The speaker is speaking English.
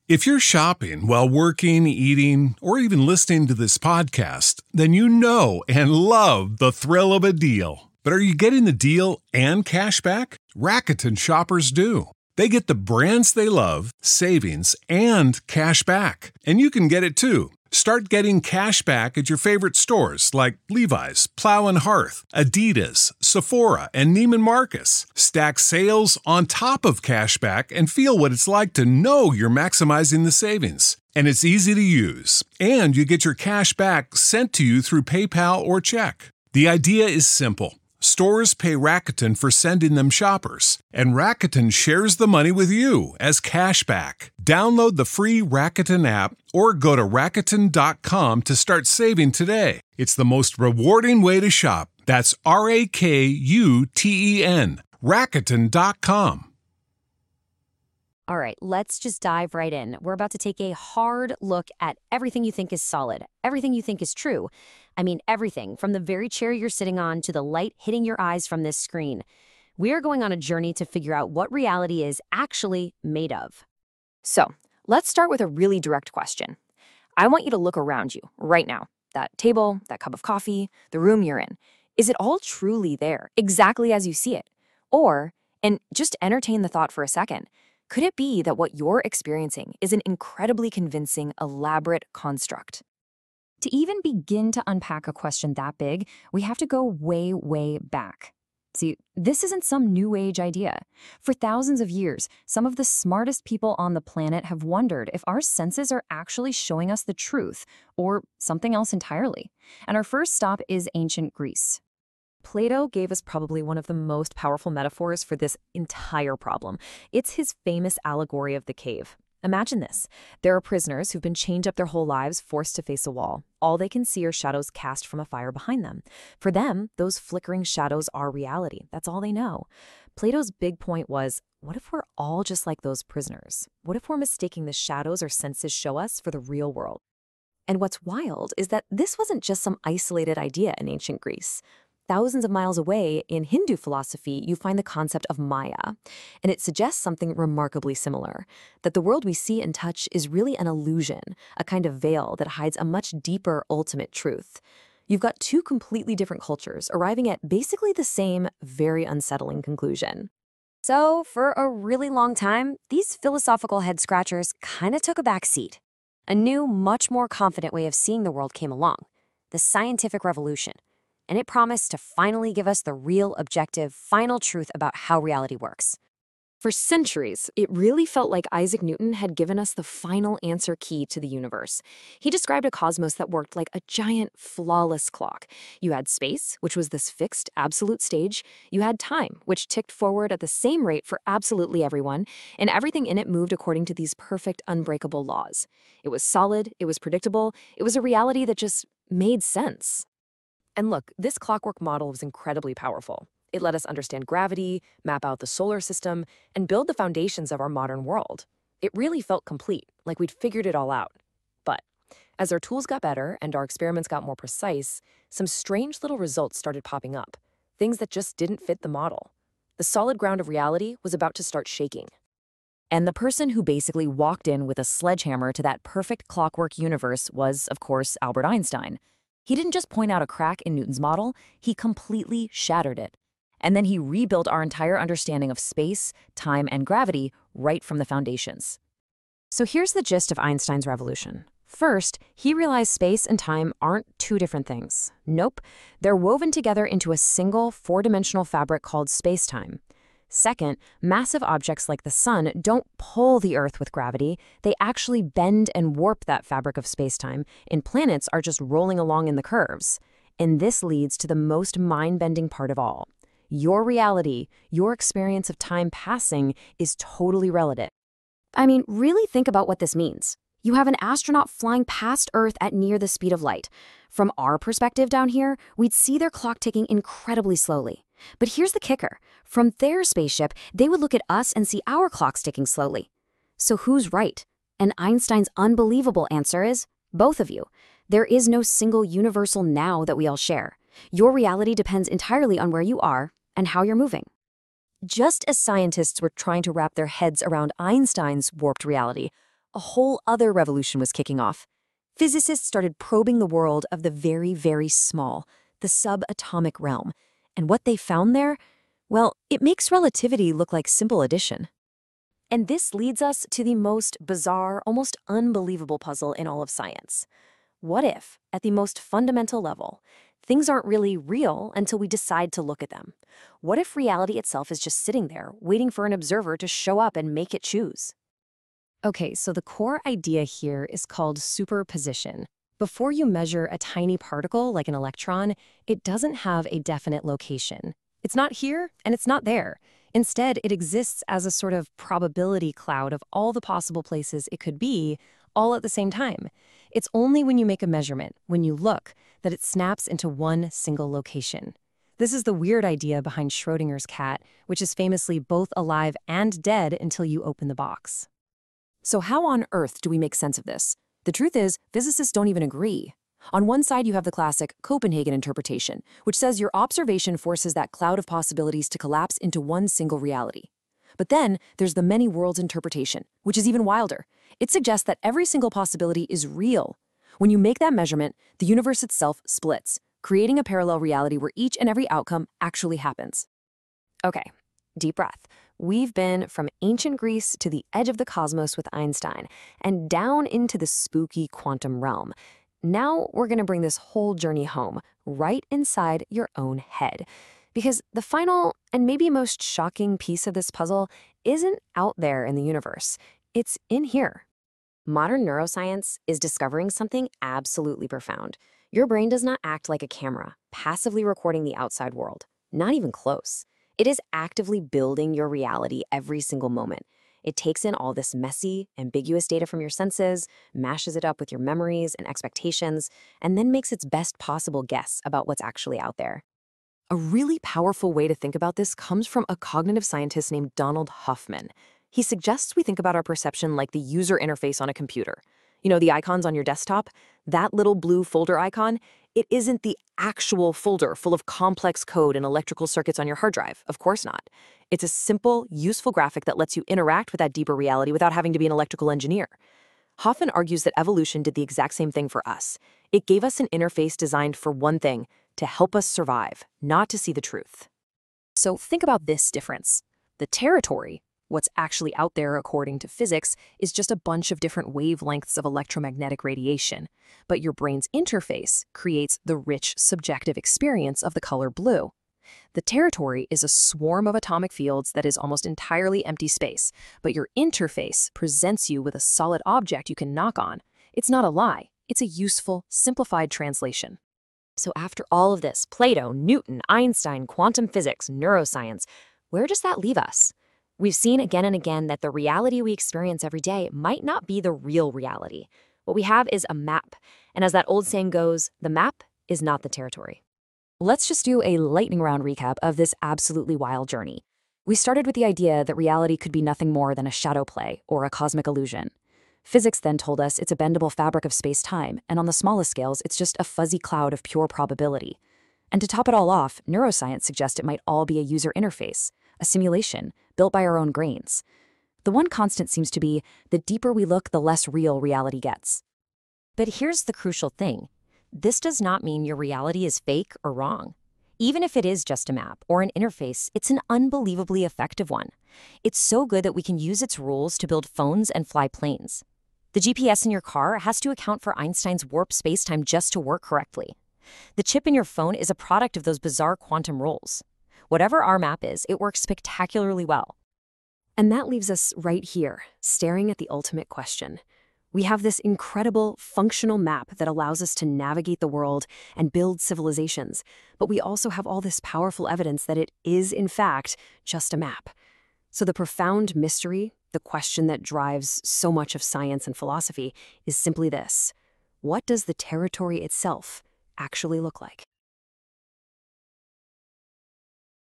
If you're shopping while working, eating, or even listening to this podcast, then you know and love the thrill of a deal. But are you getting the deal and cash back? Rakuten shoppers do. They get the brands they love, savings, and cash back. And you can get it too. Start getting cash back at your favorite stores like Levi's, Plow and Hearth, Adidas, Sephora, and Neiman Marcus. Stack sales on top of cash back and feel what it's like to know you're maximizing the savings. And it's easy to use. And you get your cash back sent to you through PayPal or check. The idea is simple. Stores pay Rakuten for sending them shoppers, and Rakuten shares the money with you as cash back. Download the free Rakuten app or go to Rakuten.com to start saving today. It's the most rewarding way to shop. That's Rakuten. Rakuten.com. All right, let's just dive right in. We're about to take a hard look at everything you think is solid, everything you think is true. I mean, everything from the very chair you're sitting on to the light hitting your eyes from this screen. We are going on a journey to figure out what reality is actually made of. So, let's start with a really direct question. I want you to look around you right now. That table, that cup of coffee, the room you're in. Is it all truly there, exactly as you see it? Or, and just entertain the thought for a second, could it be that what you're experiencing is an incredibly convincing, elaborate construct? To even begin to unpack a question that big, we have to go way, way back. See, this isn't some new age idea. For thousands of years, some of the smartest people on the planet have wondered if our senses are actually showing us the truth or something else entirely. And our first stop is ancient Greece. Plato gave us probably one of the most powerful metaphors for this entire problem. It's his famous allegory of the cave. Imagine this. There are prisoners who've been chained up their whole lives, forced to face a wall. All they can see are shadows cast from a fire behind them. For them, those flickering shadows are reality. That's all they know. Plato's big point was, what if we're all just like those prisoners? What if we're mistaking the shadows our senses show us for the real world? And what's wild is that this wasn't just some isolated idea in ancient Greece. Thousands of miles away, in Hindu philosophy, you find the concept of Maya, and it suggests something remarkably similar, that the world we see and touch is really an illusion, a kind of veil that hides a much deeper ultimate truth. You've got two completely different cultures arriving at basically the same, very unsettling conclusion. So, for a really long time, these philosophical head-scratchers kind of took a back seat. A new, much more confident way of seeing the world came along, the scientific revolution. And it promised to finally give us the real, objective, final truth about how reality works. For centuries, it really felt like Isaac Newton had given us the final answer key to the universe. He described a cosmos that worked like a giant, flawless clock. You had space, which was this fixed, absolute stage. You had time, which ticked forward at the same rate for absolutely everyone, and everything in it moved according to these perfect, unbreakable laws. It was solid, it was predictable, it was a reality that just made sense. And look, this clockwork model was incredibly powerful. It let us understand gravity, map out the solar system, and build the foundations of our modern world. It really felt complete, like we'd figured it all out. But as our tools got better and our experiments got more precise, some strange little results started popping up, things that just didn't fit the model. The solid ground of reality was about to start shaking. And the person who basically walked in with a sledgehammer to that perfect clockwork universe was, of course, Albert Einstein. He didn't just point out a crack in Newton's model, he completely shattered it. And then he rebuilt our entire understanding of space, time, and gravity right from the foundations. So here's the gist of Einstein's revolution. First, he realized space and time aren't two different things. Nope, they're woven together into a single four-dimensional fabric called space-time. Second, massive objects like the sun don't pull the Earth with gravity, they actually bend and warp that fabric of spacetime, and planets are just rolling along in the curves. And this leads to the most mind-bending part of all. Your reality, your experience of time passing, is totally relative. I mean, really think about what this means. You have an astronaut flying past Earth at near the speed of light. From our perspective down here, we'd see their clock ticking incredibly slowly. But here's the kicker. From their spaceship, they would look at us and see our clocks ticking slowly. So who's right? And Einstein's unbelievable answer is, both of you. There is no single universal now that we all share. Your reality depends entirely on where you are and how you're moving. Just as scientists were trying to wrap their heads around Einstein's warped reality, a whole other revolution was kicking off. Physicists started probing the world of the very, very small, the subatomic realm. And what they found there? Well, it makes relativity look like simple addition. And this leads us to the most bizarre, almost unbelievable puzzle in all of science. What if, at the most fundamental level, things aren't really real until we decide to look at them? What if reality itself is just sitting there, waiting for an observer to show up and make it choose? Okay, so the core idea here is called superposition. Before you measure a tiny particle like an electron, it doesn't have a definite location. It's not here and it's not there. Instead, it exists as a sort of probability cloud of all the possible places it could be, all at the same time. It's only when you make a measurement, when you look, that it snaps into one single location. This is the weird idea behind Schrödinger's cat, which is famously both alive and dead until you open the box. So how on earth do we make sense of this? The truth is, physicists don't even agree. On one side, you have the classic Copenhagen interpretation, which says your observation forces that cloud of possibilities to collapse into one single reality. But then there's the many worlds interpretation, which is even wilder. It suggests that every single possibility is real. When you make that measurement, the universe itself splits, creating a parallel reality where each and every outcome actually happens. Okay, deep breath. We've been from ancient Greece to the edge of the cosmos with Einstein, and down into the spooky quantum realm. Now we're going to bring this whole journey home, right inside your own head. Because the final and maybe most shocking piece of this puzzle isn't out there in the universe. It's in here. Modern neuroscience is discovering something absolutely profound. Your brain does not act like a camera, passively recording the outside world. Not even close. It is actively building your reality every single moment. It takes in all this messy, ambiguous data from your senses, mashes it up with your memories and expectations, and then makes its best possible guess about what's actually out there. A really powerful way to think about this comes from a cognitive scientist named Donald Hoffman. He suggests we think about our perception like the user interface on a computer. You know, the icons on your desktop? That little blue folder icon? It isn't the actual folder full of complex code and electrical circuits on your hard drive. Of course not. It's a simple, useful graphic that lets you interact with that deeper reality without having to be an electrical engineer. Hoffman argues that evolution did the exact same thing for us. It gave us an interface designed for one thing, to help us survive, not to see the truth. So think about this difference. The territory, what's actually out there according to physics, is just a bunch of different wavelengths of electromagnetic radiation. But your brain's interface creates the rich, subjective experience of the color blue. The territory is a swarm of atomic fields that is almost entirely empty space, but your interface presents you with a solid object you can knock on. It's not a lie. It's a useful, simplified translation. So after all of this, Plato, Newton, Einstein, quantum physics, neuroscience, where does that leave us? We've seen again and again that the reality we experience every day might not be the real reality. What we have is a map, and as that old saying goes, the map is not the territory. Let's just do a lightning round recap of this absolutely wild journey. We started with the idea that reality could be nothing more than a shadow play or a cosmic illusion. Physics then told us it's a bendable fabric of space-time, and on the smallest scales, it's just a fuzzy cloud of pure probability. And to top it all off, neuroscience suggests it might all be a user interface, a simulation, built by our own brains. The one constant seems to be, the deeper we look, the less real reality gets. But here's the crucial thing. This does not mean your reality is fake or wrong. Even if it is just a map or an interface, it's an unbelievably effective one. It's so good that we can use its rules to build phones and fly planes. The GPS in your car has to account for Einstein's warp spacetime just to work correctly. The chip in your phone is a product of those bizarre quantum rules. Whatever our map is, it works spectacularly well. And that leaves us right here, staring at the ultimate question. We have this incredible, functional map that allows us to navigate the world and build civilizations, but we also have all this powerful evidence that it is, in fact, just a map. So the profound mystery, the question that drives so much of science and philosophy, is simply this: what does the territory itself actually look like?